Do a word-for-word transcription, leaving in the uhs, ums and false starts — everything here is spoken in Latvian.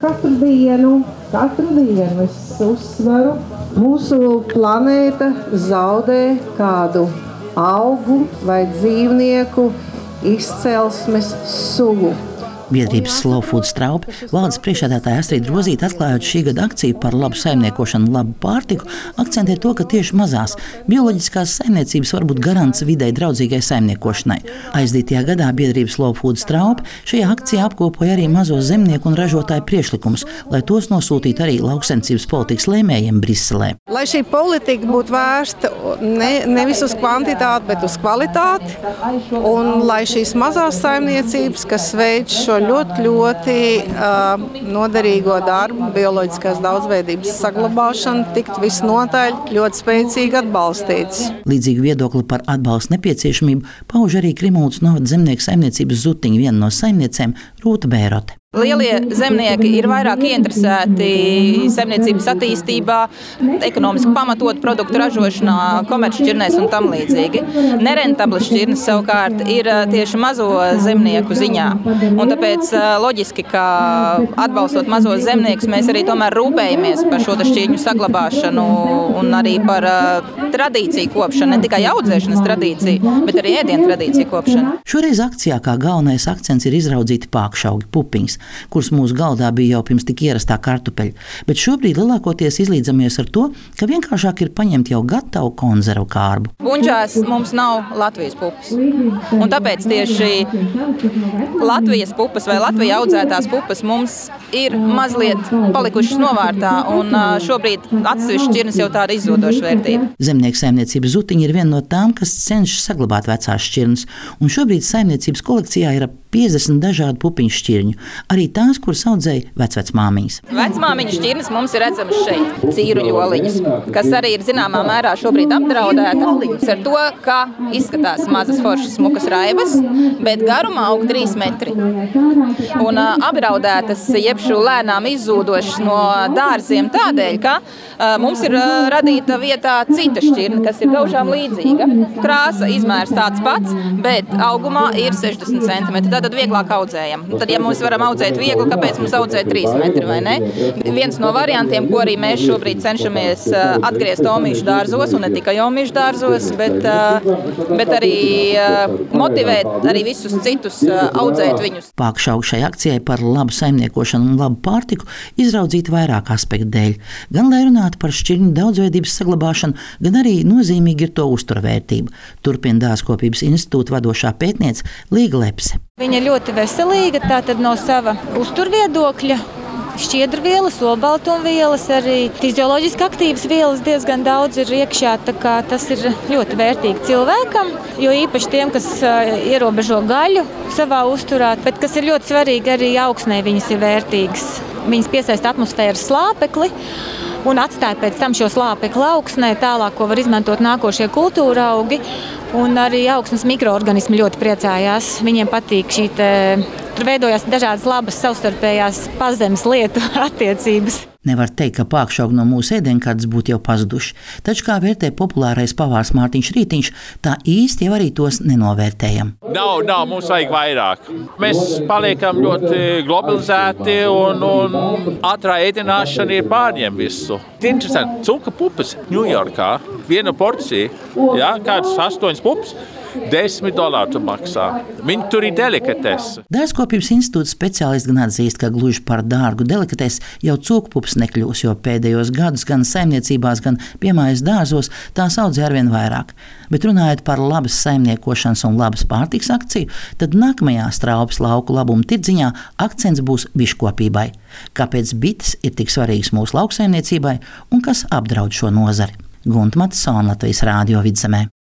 Katru dienu, katru dienu es uzsveru, mūsu planēta zaudē kādu augu vai dzīvnieku izcelsmes sugu. Biedrības Slow Food Straube valdes priekšsēdētāja Astrīda Rozīte, atklājot šī gada akciju par labu saimniekošanu un labu pārtiku, akcentē to, ka tieši mazās bioloģiskās saimniecības var būt garants videi draudzīgai saimniekošanai. Aizdītajā gadā biedrības Slow Food Straube šajā akcijā apkopoja arī mazo zemnieku un ražotāju priekšlikumus, lai tos nosūtītu arī lauksaimniecības politikas lēmējiem Briselē. Lai šī politika būtu vērsta ne, nevis uz kvantitāti, bet uz kvalitāti, un lai šīs mazās saimniecības, kas veic šo ļoti, ļoti uh, noderīgo darbu, bioloģiskās daudzveidības saglabāšanu, tikt visnotaļ ļoti spēcīgi atbalstīts. Līdzīgu viedokli par atbalstu nepieciešamību pauž arī Krimuldas novada zemnieku saimniecības Zutiņa viena no saimniecēm Rūta Bērote. Lielie zemnieki ir vairāk ieinteresēti saimniecības attīstībā, ekonomiski pamatotu produktu ražošanā, komercšķirnēs un tam līdzīgi. Nerentablas šķirnes savukārt ir tieši mazo zemnieku ziņā. Un tāpēc loģiski, ka atbalstot mazos zemniekus, mēs arī tomēr rūpējamies par šo šķirņu saglabāšanu un arī par tradīciju kopšanu, ne tikai audzēšanas tradīciju, bet arī ēdienu tradīciju kopšanu. Šoreiz akcijā kā galvenais akcents ir izraudzīti pākšaugi, pupiņas, kuras mūsu galdā bija jau pirms tik ierastā kartupeļa, bet šobrīd lielākoties izlīdzamies ar to, ka vienkāršāk ir paņemt jau gatavu konzervu kārbu. Bunģās mums nav Latvijas pupas, un tāpēc tieši Latvijas pupas vai Latvijā audzētās pupas mums ir mazliet palikušas novārtā, un šobrīd atsevišķi šķirnes jau tāda izzodoša vērtība. Zemnieku saimniecība Zutiņa ir viena no tām, kas cenšas saglabāt vecās šķirnes, un šobrīd saimniecības kolekcijā ir ap piecdesmit dažādu pupiņu šķirņu, arī tās, kuras audzēja vecvecmāmiņas. Vecmāmiņu šķirnes mums ir redzamas šeit, cīru ļoliņas, kas arī ir zināmā mērā šobrīd apdraudēta ar to, ka izskatās mazas foršas smukas raibas, bet garumā aug trīs metri. Un uh, apdraudētas, jeb šo lēnām izzūdošas no dārziem tādēļ, ka uh, mums ir uh, radīta vietā cita šķirne, kas ir gaužām līdzīga. Krāsa, izmērs tāds pats, bet augumā ir sešdesmit centimetri. Tad vieglāk audzējam. Tad, ja mēs varam audzēt viegli, kāpēc mums audzēt trīs metri, vai ne? Viens no variantiem, ko arī mēs šobrīd cenšamies atgriezt omīšu dārzos, un ne tikai omīšu dārzos, bet, bet arī motivēt arī visus citus audzēt viņus. Pākšaugi šai akcijai par labu saimniekošanu un labu pārtiku izraudzīti vairāk aspektu dēļ. Gan lai runātu par šķirņu daudzveidības saglabāšanu, gan arī nozīmīgi ir to uzturvērtība. Turpina Dārzkopības institūta vadošā pētniece Līga Lepse. Viņa ir ļoti veselīga, tātad no sava uzturviedokļa. Šķiedrvielas, olbaltumvielas, arī fizioloģiski aktīvas vielas diezgan daudz ir iekšā, tā kā tas ir ļoti vērtīgi cilvēkam, jo īpaši tiem, kas uh, ierobežo gaļu savā uzturā, bet kas ir ļoti svarīgi arī augsnē viņas ir vērtīgas. Viņas piesaista atmosfēras slāpekli un atstāja pēc tam šo slāpekli augsnē, tālāk, ko var izmantot nākošie kultūra augi. Un arī augsnes mikroorganismi ļoti priecājās. Viņiem patīk šī te, tur veidojās dažādas labas savstarpējās pazemes lietu attiecības. Nevar teikt, ka pākšaugi no mūsu ēdienkartes būtu jau pazuduši, taču, kā vērtē populārais pavārs Mārtiņš Rītiņš, tā īsti jau arī tos nenovērtējam. Nav, nav, mums vajag vairāk. Mēs paliekam ļoti globalizēti un, un ātrā ēdināšana ir pārņem visu. Interesanti, cuka pupas Ņujorkā, viena porcija, jā, kādas astoņas pupas, desmit dolāru maksā. Viņi tur ir delikatese. Dārzkopības institūta speciālisti gan atzīst, ka gluži par dārgu delikatesi jau cūkpupas nekļūs, jo pēdējos gadus gan saimniecībās, gan piemājas dārzos tās audzē arvien vairāk. Bet runājot par labas saimniekošanas un labas pārtiks akciju, tad nākamajā Straubes lauku labuma tirdziņā akcents būs biškopībai. Kāpēc bites ir tik svarīgas mūsu lauksaimniecībai un kas apdraud šo nozari? Gunta Matisone, Latvijas Rādio Vidzemē.